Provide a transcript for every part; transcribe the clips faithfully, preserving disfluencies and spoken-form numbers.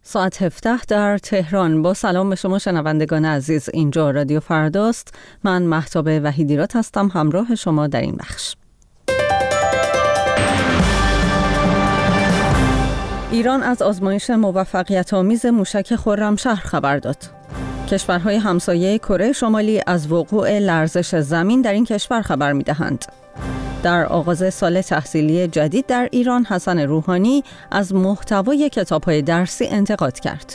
ساعت هفده در تهران. با سلام به شما شنوندگان عزیز، اینجا رادیو فرداست. من مهتاب وحیدیرات هستم همراه شما در این بخش. ایران از آزمایش موفقیت آمیز موشک خرمشهر خبر داد. کشورهای همسایه کره شمالی از وقوع لرزش زمین در این کشور خبر می‌دهند. در آغاز سال تحصیلی جدید در ایران، حسن روحانی از محتوای کتاب‌های درسی انتقاد کرد.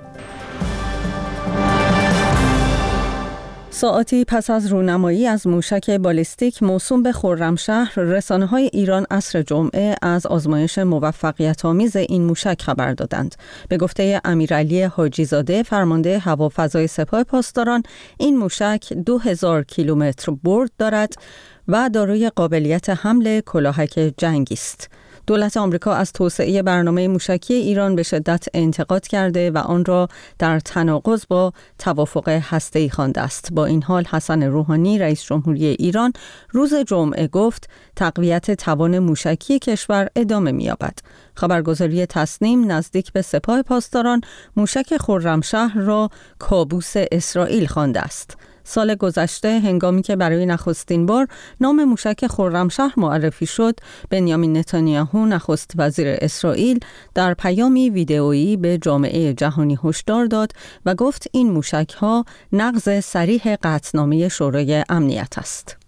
ساعاتی پس از رونمایی از موشک بالیستیک موسوم به خرمشهر، رسانه‌های ایران عصر جمعه از آزمایش موفقیت آمیز این موشک خبر دادند. به گفته امیرعلی حاجی زاده، فرمانده هوافضای سپاه پاسداران، این موشک دو هزار کیلومتر برد دارد و دارای قابلیت حمل کلاهک جنگی است. دولت آمریکا از توسعه برنامه موشکی ایران به شدت انتقاد کرده و آن را در تناقض با توافق هسته‌ای خوانده است. با این حال حسن روحانی رئیس جمهوری ایران روز جمعه گفت تقویت توان موشکی کشور ادامه می‌یابد. خبرگزاری تصنیم نزدیک به سپاه پاسداران موشک خرمشهر را کابوس اسرائیل خوانده است. سال گذشته هنگامی که برای نخستین بار نام موشک خرمشهر معرفی شد، بنیامین نتانیاهو نخست وزیر اسرائیل در پیامی ویدئویی به جامعه جهانی هشدار داد و گفت این موشک‌ها نقض صریح قطعنامه شورای امنیت است.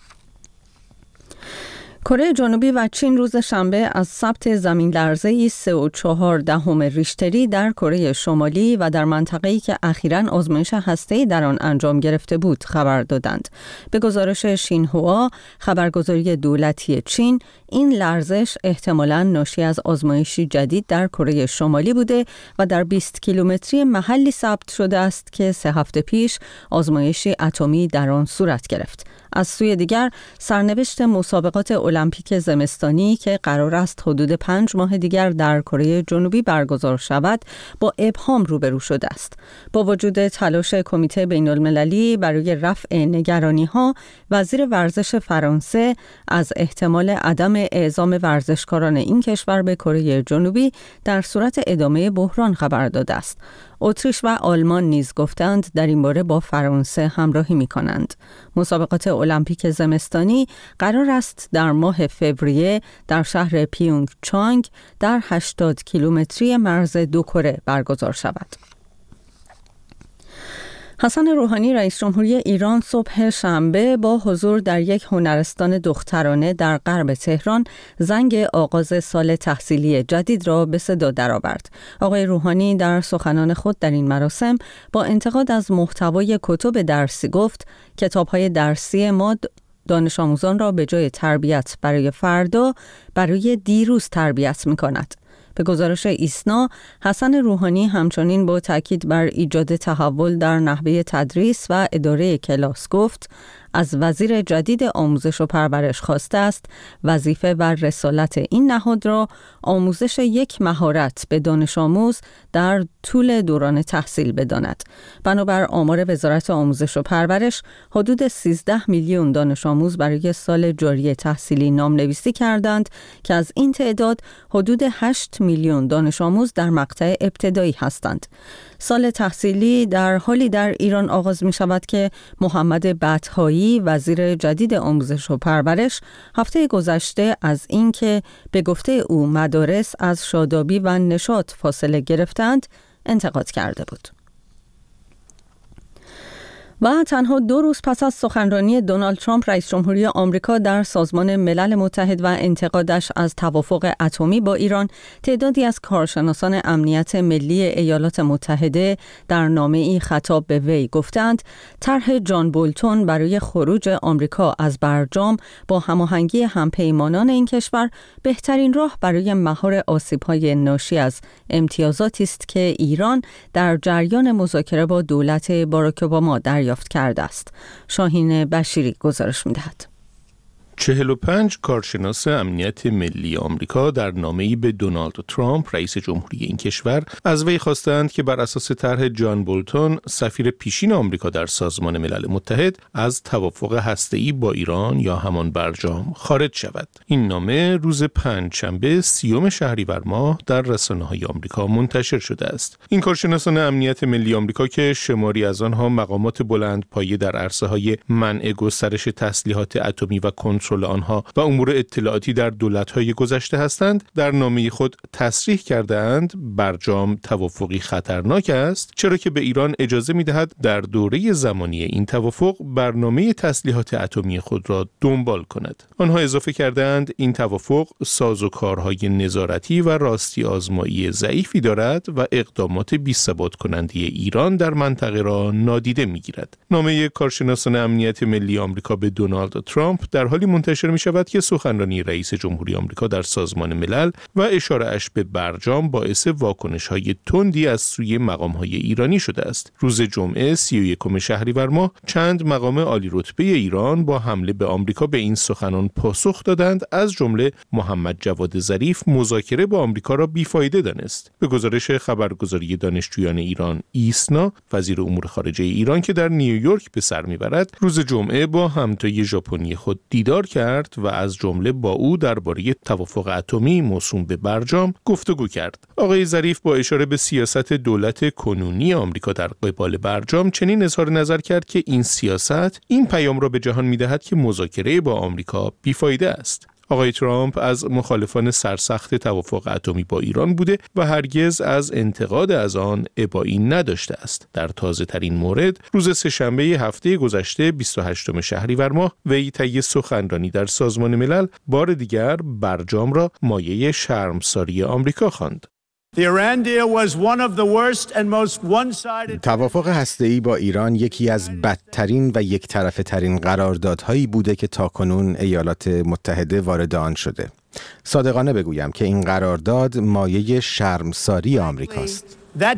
کره جنوبی و چین روز شنبه از ثبت زمین لرزه‌ای سه و چهار دهم ریشتری در کره شمالی و در منطقه‌ای که اخیراً آزمایش هسته‌ای در آن انجام گرفته بود خبر دادند. به گزارش شینهوا، خبرگزاری دولتی چین، این لرزش احتمالاً ناشی از آزمایشی جدید در کره شمالی بوده و در بیست کیلومتری محلی ثبت شده است که سه هفته پیش آزمایشی اتمی در آن صورت گرفت. از سوی دیگر، سرنوشت مسابقات المپیک زمستانی که قرار است حدود پنج ماه دیگر در کره جنوبی برگزار شود، با ابهام روبرو شده است. با وجود تلاش کمیته بین المللی برای رفع نگرانی‌ها، وزیر ورزش فرانسه از احتمال عدم اعزام ورزشکاران این کشور به کره جنوبی در صورت ادامه بحران خبر داده است. اتریش و آلمان نیز گفتند در این باره با فرانسه همراهی می‌کنند. مسابقات المپیک زمستانی قرار است در ماه فوریه در شهر پیونگ چانگ در هشتاد کیلومتری مرز دو کره برگزار شود. حسن روحانی رئیس جمهوری ایران صبح شنبه با حضور در یک هنرستان دخترانه در غرب تهران زنگ آغاز سال تحصیلی جدید را به صدا درآورد. آقای روحانی در سخنان خود در این مراسم با انتقاد از محتوای کتب درسی گفت کتاب‌های درسی ما دانش آموزان را به جای تربیت برای فردا برای دیروز تربیت می‌کند. به گزارش ایسنا، حسن روحانی همچنین با تاکید بر ایجاد تحول در نحوه تدریس و اداره کلاس گفت از وزیر جدید آموزش و پرورش خواسته است وظیفه و رسالت این نهاد را آموزش یک مهارت به دانش آموز در طول دوران تحصیل بداند. بنابر آمار وزارت آموزش و پرورش، حدود سیزده میلیون دانش آموز برای سال جاری تحصیلی نام‌نویسی کردند که از این تعداد حدود هشت میلیون دانش آموز در مقطع ابتدایی هستند. سال تحصیلی در حالی در ایران آغاز می شود که محمد بطحایی وزیر جدید آموزش و پرورش هفته گذشته از اینکه به گفته او مدارس از شادابی و نشاط فاصله گرفتند انتقاد کرده بود. و تنها دو روز پس از سخنرانی دونالد ترامپ رئیس جمهوری آمریکا در سازمان ملل متحد و انتقادش از توافق اتمی با ایران، تعدادی از کارشناسان امنیت ملی ایالات متحده در نامه‌ای خطاب به وی گفتند طرح جان بولتون برای خروج آمریکا از برجام با هماهنگی همپیمانان این کشور بهترین راه برای مهار آسیب‌های ناشی از امتیازاتی است که ایران در جریان مذاکره با دولت باراک اوباما دریافت کرده است. شاهین بشیری گزارش می‌دهد. چهل و پنج کارشناس امنیت ملی آمریکا در نامه‌ای به دونالد ترامپ رئیس جمهوری این کشور از وی خواستند که بر اساس طرح جان بولتون سفیر پیشین آمریکا در سازمان ملل متحد از توافق هسته‌ای با ایران یا همان برجام خارج شود. این نامه روز پنجشنبه سیوم شهریور ماه در رسانه‌های آمریکا منتشر شده است. این کارشناسان امنیت ملی آمریکا که شماری از آنها مقامات بلندپایه در عرصه‌های منع گسترش تسلیحات اتمی و کنترل آنها و امور اطلاعاتی در دولت‌های گذشته هستند، در نامه خود تصریح کرده‌اند برجام توافقی خطرناک است، چرا که به ایران اجازه می‌دهد در دوره زمانی این توافق برنامه تسلیحات اتمی خود را دنبال کند. آنها اضافه کرده‌اند این توافق سازوکارهای نظارتی و راستی آزمایی ضعیفی دارد و اقدامات بی‌ثبات کننده ایران در منطقه را نادیده می‌گیرد. نامه کارشناسان امنیت ملی آمریکا به دونالد ترامپ در حالی منتشر می شود که سخنرانی رئیس جمهوری آمریکا در سازمان ملل و اشاره‌اش به برجام باعث واکنش‌های تندی از سوی مقام‌های ایرانی شده است. روز جمعه سی و یکم شهریور ماه چند مقام عالی رتبه ایران با حمله به آمریکا به این سخنان پاسخ دادند، از جمله محمد جواد ظریف مذاکره با آمریکا را بیفایده دانست. به گزارش خبرگزاری دانشجویان ایران ایسنا، وزیر امور خارجه ایران که در نیویورک به سر میبرد، روز جمعه با همتای ژاپنی خود دیدار کرد و از جمله با او درباره توافق اتمی موسوم به برجام گفتگو کرد. آقای ظریف با اشاره به سیاست دولت کنونی آمریکا در قبال برجام چنین اظهار نظر کرد که این سیاست این پیام را به جهان می‌دهد که مذاکره با آمریکا بیفایده است. آقای ترامپ از مخالفان سرسخت توافق اتمی با ایران بوده و هرگز از انتقاد از آن ابایی نداشته است. در تازه ترین مورد روز سه‌شنبه هفته گذشته بیست و هشتم شهریور ماه وی طی سخنرانی در سازمان ملل بار دیگر برجام را مایه شرمساری آمریکا خواند. توافق هسته‌ای با ایران یکی از بدترین و یک طرفه ترین قراردادهایی بوده که تاکنون ایالات متحده وارد آن شده. صادقانه بگویم که این قرارداد مایه شرمساری آمریکاست.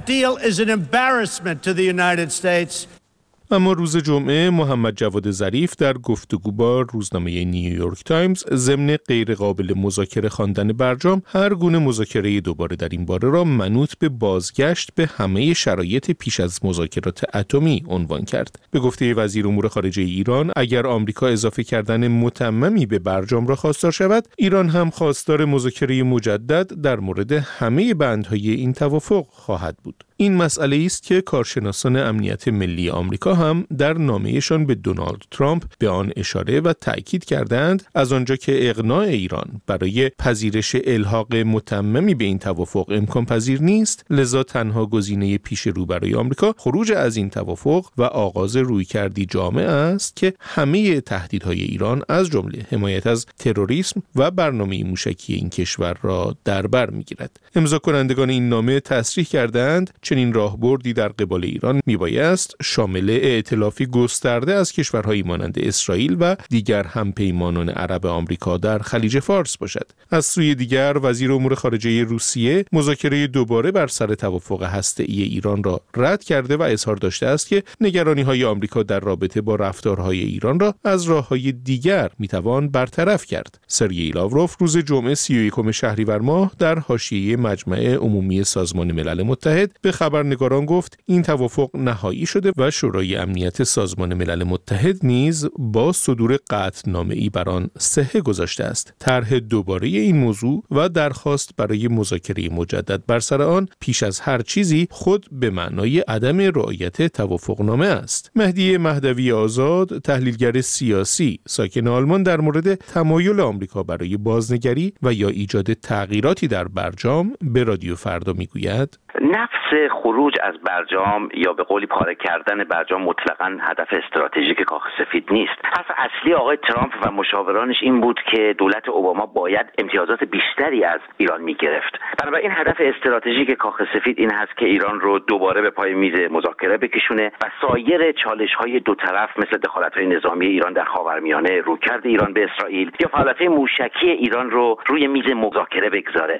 اما روز جمعه محمد جواد ظریف در گفتگو با روزنامه نیویورک تایمز ضمن غیر قابل مذاکره خواندن برجام هر گونه مذاکره دوباره در این باره را منوط به بازگشت به همه شرایط پیش از مذاکرات اتمی عنوان کرد. به گفته وزیر امور خارجه ایران، اگر آمریکا اضافه کردن متممی به برجام را خواستار شود، ایران هم خواستار مذاکره مجدد در مورد همه بندهای این توافق خواهد بود. این مسئله است که کارشناسان امنیت ملی آمریکا هم در نامه‌شان به دونالد ترامپ به آن اشاره و تأکید کردند، از آنجا که اقناع ایران برای پذیرش الحاق متممی به این توافق امکان پذیر نیست، لذا تنها گزینه پیش رو برای آمریکا خروج از این توافق و آغاز رویکردی جامع است که همه تهدیدهای ایران از جمله حمایت از تروریسم و برنامه موشکی این کشور را در بر می‌گیرد. امضا کنندگان این نامه تصریح کردند چنین راهبردی در قبال ایران میبایست شامل ائتلافی گسترده از کشورهایی مانند اسرائیل و دیگر همپیمانان عرب آمریکا در خلیج فارس باشد. از سوی دیگر وزیر امور خارجه روسیه مذاکره دوباره بر سر توافق هسته‌ای ایران را رد کرده و اظهار داشته است که نگرانی‌های آمریکا در رابطه با رفتارهای ایران را از راه‌های دیگر میتوان برطرف کرد. سرگئی لاوروف روز جمعه سی و یکم شهریور ماه در حاشیه مجمع عمومی سازمان ملل متحد به خبرنگاران گفت این توافق نهایی شده و شورای امنیت سازمان ملل متحد نیز با صدور قطعنامه‌ای بر آن صحه گذاشته است. طرح دوباره این موضوع و درخواست برای مذاکره مجدد بر سر آن پیش از هر چیزی خود به معنای عدم رعایت توافقنامه است. مهدی مهدوی آزاد، تحلیلگر سیاسی ساکن آلمان، در مورد تمایل آمریکا برای بازنگری و یا ایجاد تغییراتی در برجام به رادیو فردا میگوید: نفس خروج از برجام یا به قولی پاره کردن برجام مطلقاً هدف استراتژیک کاخ سفید نیست. حرف اصلی آقای ترامپ و مشاورانش این بود که دولت اوباما باید امتیازات بیشتری از ایران میگرفت. بنابراین هدف استراتژیک کاخ سفید این هست که ایران رو دوباره به پای میز مذاکره بکشونه و سایر چالش‌های دو طرف مثل دخالت‌های نظامی ایران در خاورمیانه، رویکرد ایران به اسرائیل یا فعالیت‌های موشکی ایران رو روی میز مذاکره بگذاره.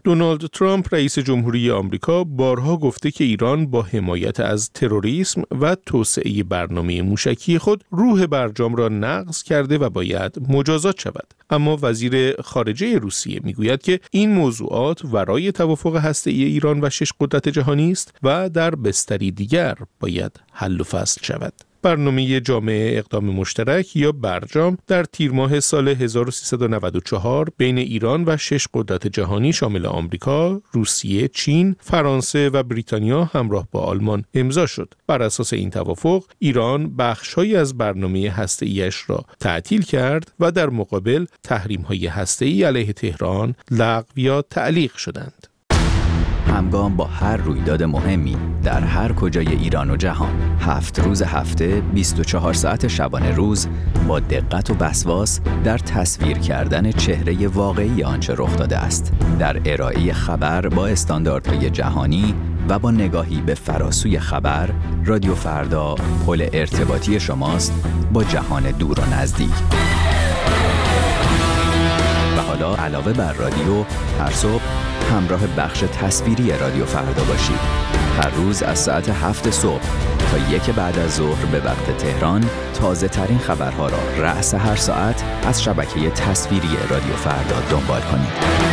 دونالد ترامپ رئیس جمهوری آمریکا بارها گفته که ایران با حمایت از تروریسم و توسعه برنامه موشکی خود روح برجام را نقض کرده و باید مجازات شود. اما وزیر خارجه روسیه میگوید که این موضوعات ورای توافق هسته‌ای ایران و شش قدرت جهانی است و در بستری دیگر باید حل و فصل شود. برنامه جامعه اقدام مشترک یا برجام در تیر ماه سال هزار و سیصد و نود و چهار بین ایران و شش قدرت جهانی شامل آمریکا، روسیه، چین، فرانسه و بریتانیا همراه با آلمان امضا شد. بر اساس این توافق ایران بخش‌هایی از برنامه هسته‌ایش را تعطیل کرد و در مقابل تحریم‌های هسته‌ای علیه تهران لغو یا تعلیق شدند. همگام با هر رویداد مهمی در هر کجای ایران و جهان، هفت روز هفته، بیست و چهار ساعت شبانه روز، با دقت و وسواس در تصویر کردن چهره واقعی آنچه رخ داده است، در ارائه خبر با استانداردهای جهانی و با نگاهی به فراسوی خبر، رادیو فردا پل ارتباطی شماست با جهان دور و نزدیک. و حالا علاوه بر رادیو، هر صبح همراه بخش تصویری رادیو فردا باشید. هر روز از ساعت هفت صبح تا یک بعد از ظهر به وقت تهران تازه ترین خبرها را رأس هر ساعت از شبکه تصویری رادیو فردا دنبال کنید.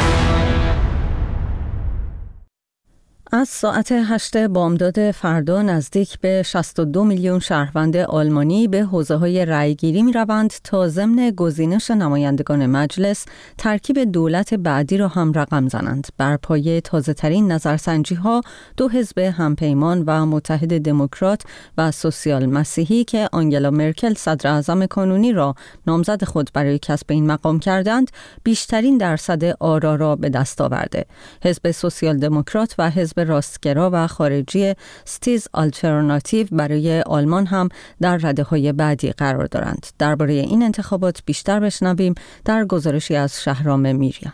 از ساعت هشت بامداد فردا نزدیک به شصت و دو میلیون شهروند آلمانی به حوزه‌های رأی‌گیری می‌روند تا ضمن گزینش نمایندگان مجلس ترکیب دولت بعدی را هم رقم زنند. بر پایه تازه‌ترین نظرسنجی‌ها دو حزب همپیمان و متحد دموکرات و سوسیال مسیحی که آنگلا مرکل صدر اعظم کانونی را نامزد خود برای کسب این مقام کردند، بیشترین درصد آرا را به دست آورده. حزب سوسیال دموکرات و حزب راستگرا و خارجی ستیز آلترناتیو برای آلمان هم در رده‌های بعدی قرار دارند. درباره این انتخابات بیشتر بشنویم در گزارشی از شهرام میریان.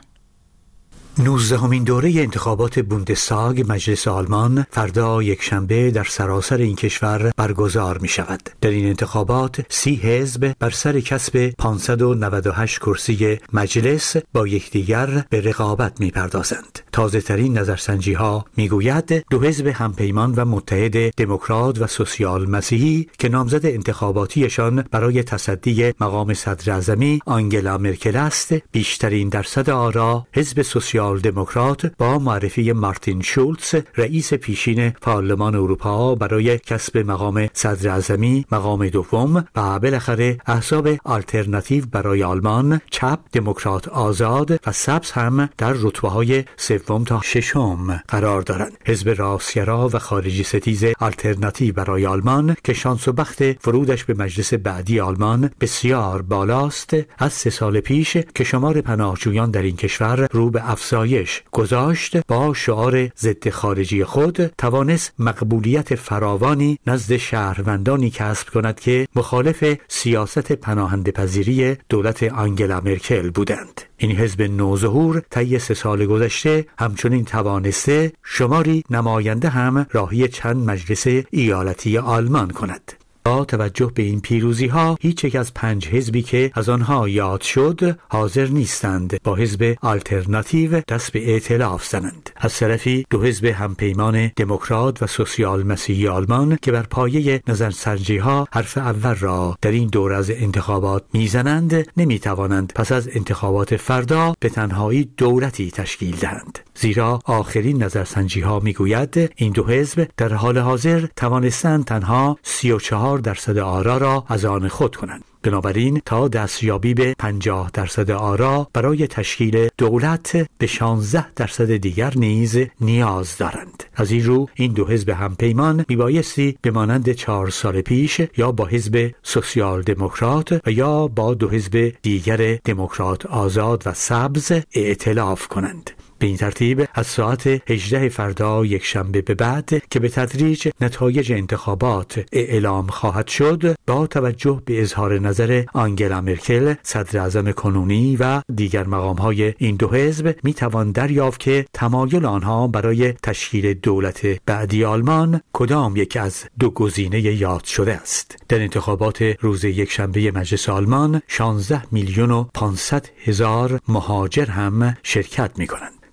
نوزدهمین دوره انتخابات بوندستاگ مجلس آلمان فردا یکشنبه در سراسر این کشور برگزار می شود. در این انتخابات سی حزب بر سر کسب پانصد و نود و هشت کرسی مجلس با یکدیگر به رقابت می پردازند. تازه ترین نظرسنجی ها می گوید دو حزب همپیمان و متحد دموکرات و سوسیال مسیحی که نامزد انتخاباتیشان برای تصدی مقام صدر اعظمی آنگلا مرکل است، بیشترین درصد آرا حزب سوسیال دموکرات با معرفی مارتین شولتز رئیس پیشین پارلمان اروپا برای کسب مقام صدر اعظمی، مقام دوم و بالاخره احزاب آلترناتیو برای آلمان، چپ، دموکرات آزاد و سبز هم در رتبه‌های سوم تا ششم قرار دارند. حزب راستگرا و خارجی ستیز آلترناتیو برای آلمان که شانس و بخت ورودش به مجلس بعدی آلمان بسیار بالاست، از سه سال پیش که شمار پناهجویان در این کشور رو به افزایش گذاشت، با شعار ضد خارجی خود توانست مقبولیت فراوانی نزد شهروندانی کسب کند که مخالف سیاست پناهنده پذیری دولت آنگلا مرکل بودند. این حزب نوظهور طی سه سال گذشته همچنین توانسته شماری نماینده هم راهی چند مجلس ایالتی آلمان کند. با توجه به این پیروزی ها، هیچ یک از پنج حزبی که از آنها یاد شد حاضر نیستند با حزب آلترناتیو دست به ائتلاف زنند. از طرفی دو حزب همپیمان دموکرات و سوسیال مسیحی آلمان که بر پایه نظرسنجی ها حرف اول را در این دور از انتخابات میزنند، نمیتوانند پس از انتخابات فردا به تنهایی دولتی تشکیل دهند، زیرا آخرین نظرسنجی ها میگوید این دو حزب در حال حاضر توانستند تنها سی و چهار درصد آرا را از آن خود کنند. بنابراین تا دستیابی به پنجاه درصد آرا برای تشکیل دولت به شانزده درصد دیگر نیز نیاز دارند. از این رو این دو حزب همپیمان میبایستی به مانند چهار سال پیش یا با حزب سوسیال دموکرات و یا با دو حزب دیگر دموکرات آزاد و سبز ائتلاف کنند. به این ترتیب از ساعت هجده فردا یک شنبه به بعد که به تدریج نتایج انتخابات اعلام خواهد شد، با توجه به اظهار نظر آنگلا مرکل صدر اعظم کنونی و دیگر مقام‌های این دو حزب می توان دریافت که تمایل آنها برای تشکیل دولت بعدی آلمان کدام یک از دو گزینه یاد شده است. در انتخابات روز یک شنبه مجلس آلمان شانزده میلیون و پانصد هزار مهاجر هم شرکت می کنند.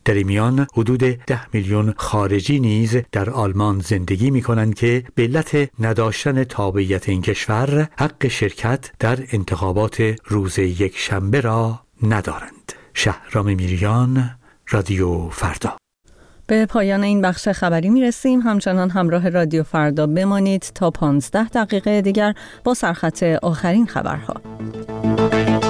در این میان حدود ده میلیون خارجی نیز در آلمان زندگی می کنند که به علت نداشتن تابعیت این کشور حق شرکت در انتخابات روز یک شنبه را ندارند. شهرام میریان، رادیو فردا. به پایان این بخش خبری می رسیم. همچنان همراه رادیو فردا بمانید تا پانزده دقیقه دیگر با سرخط آخرین خبرها.